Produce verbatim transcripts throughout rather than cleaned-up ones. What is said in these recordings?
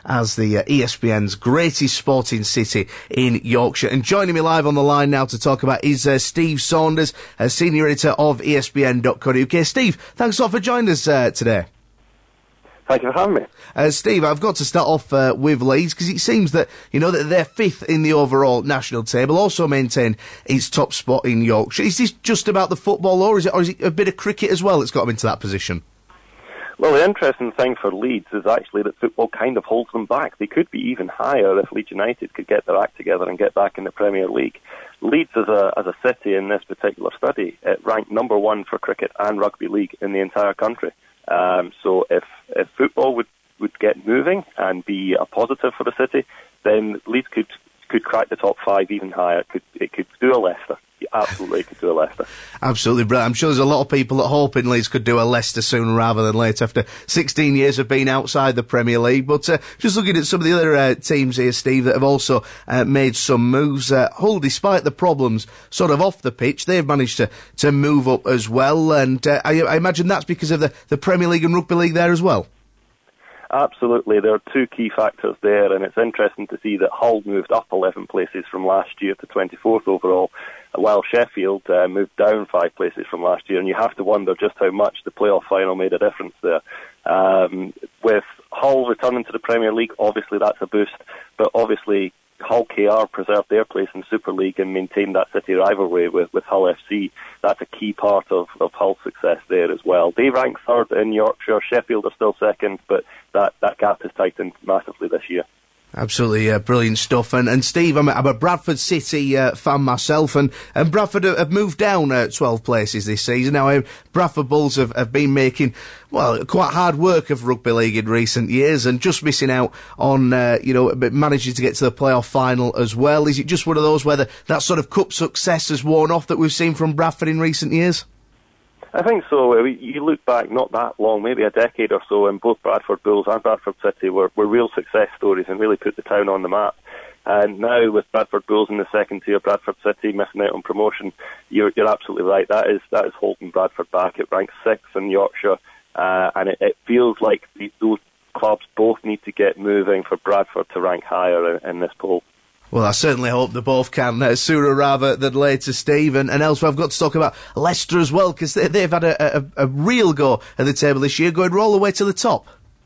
as the uh, E S P N's greatest sporting city in Yorkshire. And joining me live on the line now to talk about is uh, Steve Saunders, uh, Senior Editor of E S P N dot co dot U K. Steve, thanks a lot for joining us uh, today. Thank you for having me. Uh, Steve, I've got to start off uh, with Leeds, because it seems that, you know, that they're fifth in the overall national table, also maintain its top spot in Yorkshire. Is this just about the football, or is it, or is it a bit of cricket as well that's got them into that position? Well, the interesting thing for Leeds is actually that football kind of holds them back. They could be even higher if Leeds United could get their act together and get back in the Premier League. Leeds as a as a city in this particular study, it ranked number one for cricket and rugby league in the entire country. Um, so if, if football would, would get moving and be a positive for the city, then Leeds could could crack the top five even higher. It could, it could do a Leicester. It absolutely could do a Leicester. Absolutely brilliant. I'm sure there's a lot of people that hoping Leeds could do a Leicester sooner rather than later after sixteen years of being outside the Premier League. But uh, just looking at some of the other uh, teams here, Steve, that have also uh, made some moves. Uh, Hull, despite the problems sort of off the pitch, they've managed to, to move up as well. And uh, I, I imagine that's because of the, the Premier League and Rugby League there as well. Absolutely. There are two key factors there, and it's interesting to see that Hull moved up eleven places from last year to twenty-fourth overall, while Sheffield uh, moved down five places from last year, and you have to wonder just how much the playoff final made a difference there. Um, with Hull returning to the Premier League, obviously that's a boost, but obviously Hull K R preserved their place in Super League and maintained that city rivalry with, with Hull F C. That's a key part of, of Hull's success there as well. They rank third in Yorkshire. Sheffield are still second, but that, that gap has tightened massively this year. Absolutely uh, brilliant stuff. And, and Steve, I'm a, I'm a Bradford City uh, fan myself, and, and Bradford have, have moved down uh, twelve places this season. Now, uh, Bradford Bulls have, have been making, well, quite hard work of rugby league in recent years, and just missing out on, uh, you know, managing to get to the playoff final as well. Is it just one of those where the, that sort of cup success has worn off that we've seen from Bradford in recent years? I think so. You look back not that long, maybe a decade or so, and both Bradford Bulls and Bradford City were, were real success stories and really put the town on the map. And now with Bradford Bulls in the second tier, Bradford City missing out on promotion, you're, you're absolutely right. That is that is holding Bradford back. It ranks sixth in Yorkshire, uh, and it, it feels like the, those clubs both need to get moving for Bradford to rank higher in, in this poll. Well, I certainly hope they both can, uh, sooner rather than later, Steve. And, and elsewhere, I've got to talk about Leicester as well, because they, they've had a, a, a real go at the table this year, going all the way to the top.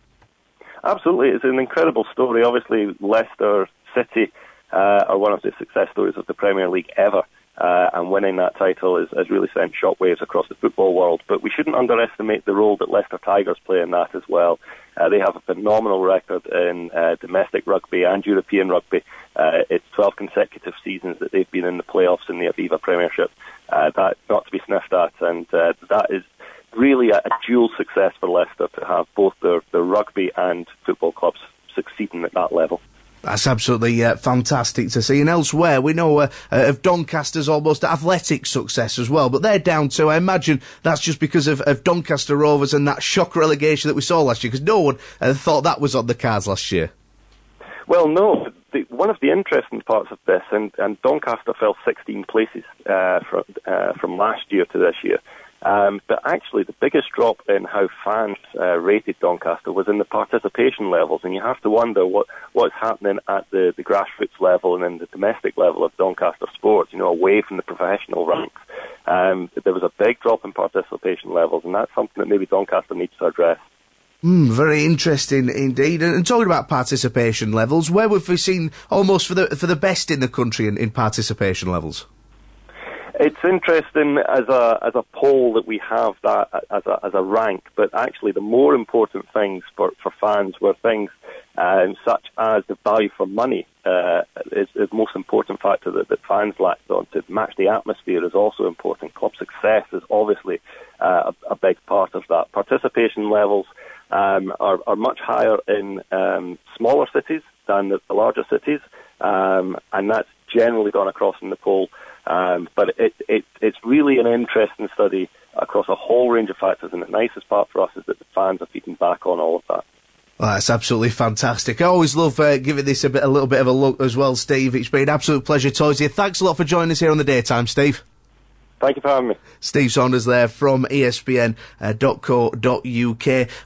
Absolutely. It's an incredible story. Obviously, Leicester City uh, are one of the success stories of the Premier League ever. Uh, and winning that title has, has really sent shockwaves across the football world. But we shouldn't underestimate the role that Leicester Tigers play in that as well. Uh, they have a phenomenal record in uh, domestic rugby and European rugby. Uh, it's twelve consecutive seasons that they've been in the playoffs in the Aviva Premiership. Uh, that's not to be sniffed at, and uh, that is really a, a dual success for Leicester to have both their, their rugby and football clubs succeeding at that level. That's absolutely uh, fantastic to see. And elsewhere, we know uh, uh, of Doncaster's almost athletic success as well, but they're down too. I imagine that's just because of, of Doncaster Rovers and that shock relegation that we saw last year, because no one uh, thought that was on the cards last year. Well, no. The, one of the interesting parts of this, and, and Doncaster fell sixteen places uh, from, uh, from last year to this year. Um, but actually, the biggest drop in how fans uh, rated Doncaster was in the participation levels, and you have to wonder what what's happening at the, the grassroots level and in the domestic level of Doncaster sports, you know, away from the professional ranks. Um, there was a big drop in participation levels, and that's something that maybe Doncaster needs to address. Mm, very interesting indeed. And, and talking about participation levels, where have we seen almost for the for the best in the country in, in participation levels? It's interesting as a as a poll that we have that as a as a rank, but actually the more important things for, for fans were things um, such as the value for money uh, is the most important factor that, that fans lacked on. To match the atmosphere is also important. Club success is obviously uh, a, a big part of that. Participation levels um, are, are much higher in um, smaller cities than the, the larger cities, um, and that's generally gone across in the poll. Um, but it, it, it's really an interesting study across a whole range of factors, and the nicest part for us is that the fans are feeding back on all of that. Well, that's absolutely fantastic. I always love uh, giving this a bit, a little bit of a look as well, Steve. It's been an absolute pleasure talking to you. Thanks a lot for joining us here on the Daytime, Steve. Thank you for having me. Steve Saunders there from E S P N dot co dot U K.